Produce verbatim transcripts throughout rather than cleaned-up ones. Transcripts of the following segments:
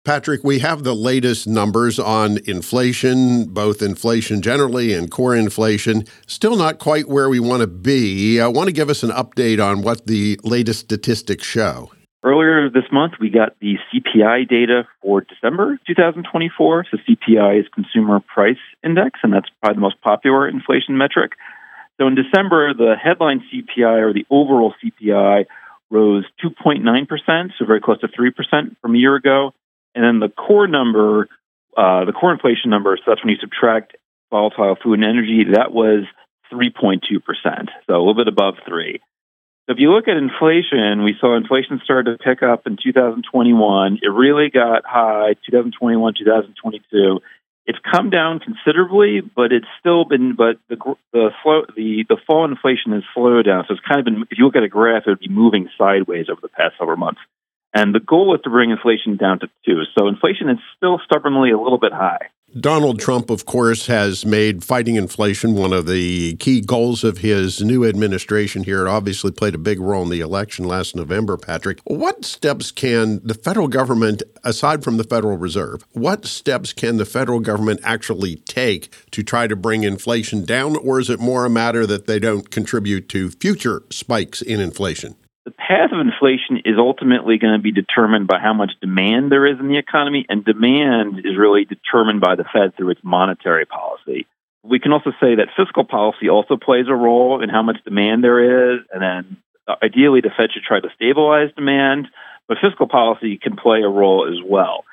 Patrick, we have the latest numbers on inflation, both inflation generally and core inflation. Still not quite where we want to be. I want to give us an update on what the latest statistics show. Earlier this month, we got the C P I data for December twenty twenty-four. So C P I is Consumer Price Index, and that's probably the most popular inflation metric. So in December, the headline C P I, or the overall C P I, rose two point nine percent, so very close to three percent from a year ago. And then the core number, uh, the core inflation number, so that's when you subtract volatile food and energy, that was three point two percent, so a little bit above three. So if you look at inflation, we saw inflation start to pick up in two thousand twenty-one. It really got high two thousand twenty-one, two thousand twenty-two. It's come down considerably, but it's still been, but the the slow, the, the fall in inflation has slowed down. So it's kind of been, if you look at a graph, it would be moving sideways over the past several months. And the goal is to bring inflation down to two. So inflation is still stubbornly a little bit high. Donald Trump, of course, has made fighting inflation one of the key goals of his new administration here. It obviously played a big role in the election last November, Patrick. What steps can the federal government, aside from the Federal Reserve, what steps can the federal government actually take to try to bring inflation down? Or is it more a matter that they don't contribute to future spikes in inflation? The path of inflation is ultimately going to be determined by how much demand there is in the economy, and demand is really determined by the Fed through its monetary policy. We can also say that fiscal policy also plays a role in how much demand there is, and then ideally the Fed should try to stabilize demand, but fiscal policy can play a role as well.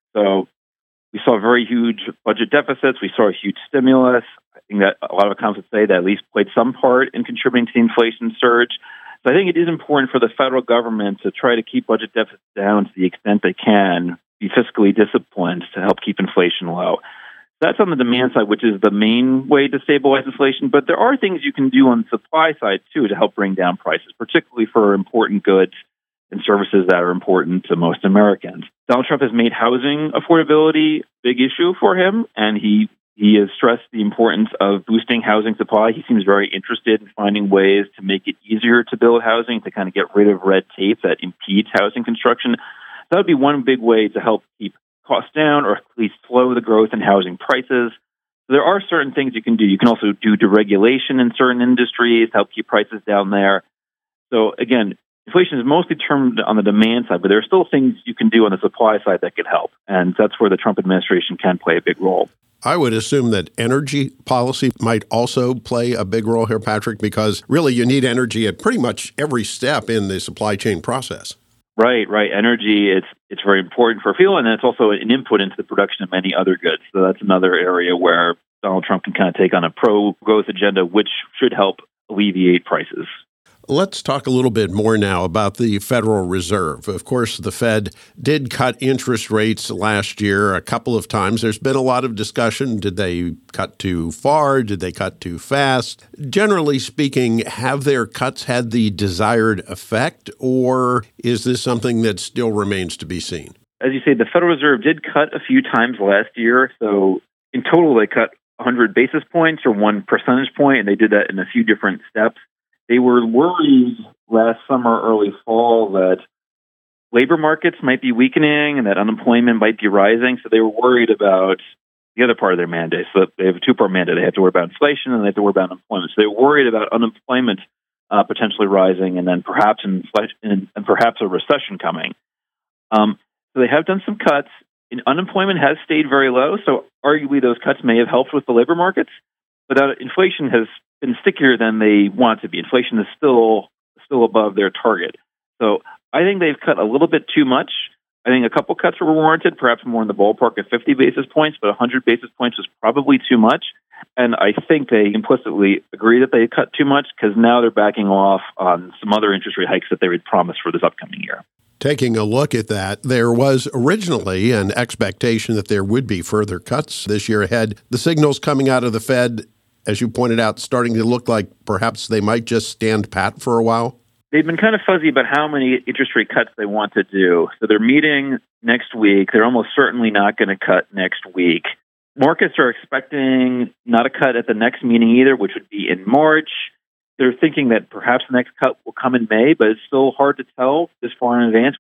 So we saw very huge budget deficits. We saw a huge stimulus. I think that a lot of economists would say that at least played some part in contributing to the inflation surge. So I think it is important for the federal government to try to keep budget deficits down to the extent they can, be fiscally disciplined to help keep inflation low. That's on the demand side, which is the main way to stabilize inflation. But there are things you can do on the supply side, too, to help bring down prices, particularly for important goods and services that are important to most Americans. Donald Trump has made housing affordability a big issue for him, and he He has stressed the importance of boosting housing supply. He seems very interested in finding ways to make it easier to build housing, to kind of get rid of red tape that impedes housing construction. That would be one big way to help keep costs down, or at least slow the growth in housing prices. So there are certain things you can do. You can also do deregulation in certain industries to help keep prices down there. So again, inflation is mostly determined on the demand side, but there are still things you can do on the supply side that could help. And that's where the Trump administration can play a big role. I would assume that energy policy might also play a big role here, Patrick, because really you need energy at pretty much every step in the supply chain process. Right, right. Energy, it's it's very important for fuel, and it's also an input into the production of many other goods. So that's another area where Donald Trump can kind of take on a pro-growth agenda, which should help alleviate prices. Let's talk a little bit more now about the Federal Reserve. Of course, the Fed did cut interest rates last year a couple of times. There's been a lot of discussion. Did they cut too far? Did they cut too fast? Generally speaking, have their cuts had the desired effect, or is this something that still remains to be seen? As you say, the Federal Reserve did cut a few times last year. So in total, they cut one hundred basis points or one percentage point, and they did that in a few different steps. They were worried last summer, early fall, that labor markets might be weakening and that unemployment might be rising. So they were worried about the other part of their mandate. So they have a two-part mandate. They have to worry about inflation and they have to worry about unemployment. So they were worried about unemployment uh, potentially rising and then perhaps inflation and, and perhaps a recession coming. Um, so they have done some cuts. And unemployment has stayed very low. So arguably those cuts may have helped with the labor markets. But uh, inflation has been stickier than they want to be. Inflation is still still above their target. So I think they've cut a little bit too much. I think a couple cuts were warranted, perhaps more in the ballpark of fifty basis points, but one hundred basis points was probably too much. And I think they implicitly agree that they cut too much because now they're backing off on some other interest rate hikes that they would promise for this upcoming year. Taking a look at that, there was originally an expectation that there would be further cuts this year ahead. The signals coming out of the Fed, as you pointed out, starting to look like perhaps they might just stand pat for a while? They've been kind of fuzzy about how many interest rate cuts they want to do. So they're meeting next week. They're almost certainly not going to cut next week. Markets are expecting not a cut at the next meeting either, which would be in March. They're thinking that perhaps the next cut will come in May, but it's still hard to tell this far in advance.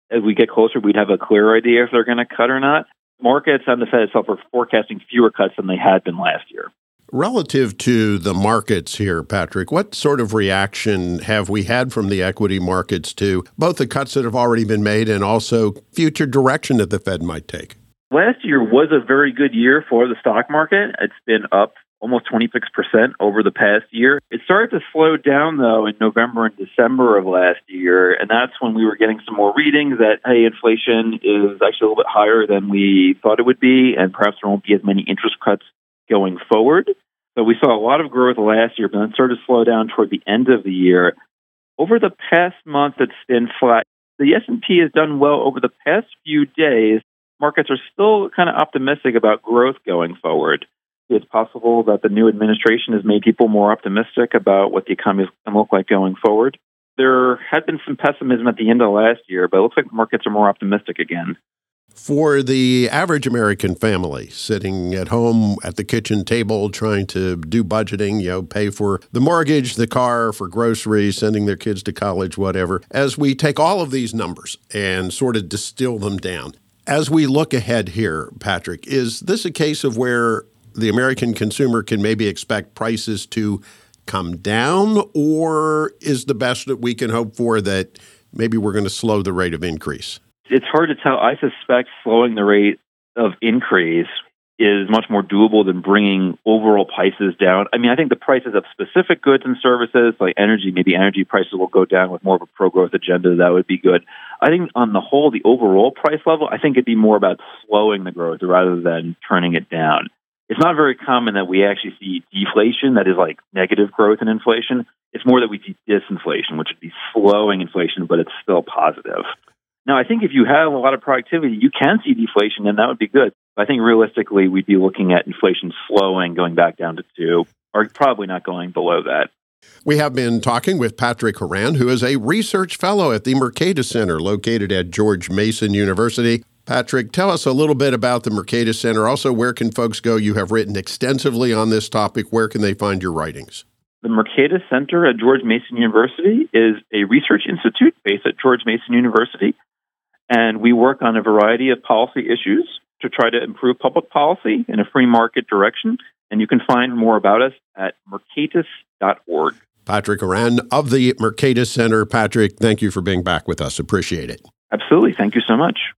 as we get closer, we'd have a clearer idea if they're going to cut or not. Markets and the Fed itself are forecasting fewer cuts than they had been last year. Relative to the markets here, Patrick, what sort of reaction have we had from the equity markets to both the cuts that have already been made and also future direction that the Fed might take? Last year was a very good year for the stock market. It's been up almost twenty-six percent over the past year. It started to slow down, though, in November and December of last year, and that's when we were getting some more readings that, hey, inflation is actually a little bit higher than we thought it would be, and perhaps there won't be as many interest cuts going forward. So we saw a lot of growth last year, but then started to slow down toward the end of the year. Over the past month, it's been flat. The S and P has done well over the past few days. Markets are still kind of optimistic about growth going forward. It's possible that the new administration has made people more optimistic about what the economy is going to look like going forward. There had been some pessimism at the end of last year, but it looks like the markets are more optimistic again. For the average American family sitting at home at the kitchen table trying to do budgeting, you know, pay for the mortgage, the car, for groceries, sending their kids to college, whatever, as we take all of these numbers and sort of distill them down, as we look ahead here, Patrick, is this a case of where the American consumer can maybe expect prices to come down, or is the best that we can hope for that maybe we're going to slow the rate of increase? It's hard to tell. I suspect slowing the rate of increase is much more doable than bringing overall prices down. I mean, I think the prices of specific goods and services like energy, maybe energy prices will go down with more of a pro-growth agenda. That would be good. I think on the whole, the overall price level, I think it'd be more about slowing the growth rather than turning it down. It's not very common that we actually see deflation, that is like negative growth in inflation. It's more that we see disinflation, which would be slowing inflation, but it's still positive. Now, I think if you have a lot of productivity, you can see deflation, and that would be good. I think realistically, we'd be looking at inflation slowing, going back down to two, or probably not going below that. We have been talking with Patrick Horan, who is a research fellow at the Mercatus Center located at George Mason University. Patrick, tell us a little bit about the Mercatus Center. Also, where can folks go? You have written extensively on this topic. Where can they find your writings? The Mercatus Center at George Mason University is a research institute based at George Mason University, and we work on a variety of policy issues to try to improve public policy in a free market direction. And you can find more about us at mercatus dot org. Patrick Horan of the Mercatus Center. Patrick, thank you for being back with us. Appreciate it. Absolutely. Thank you so much.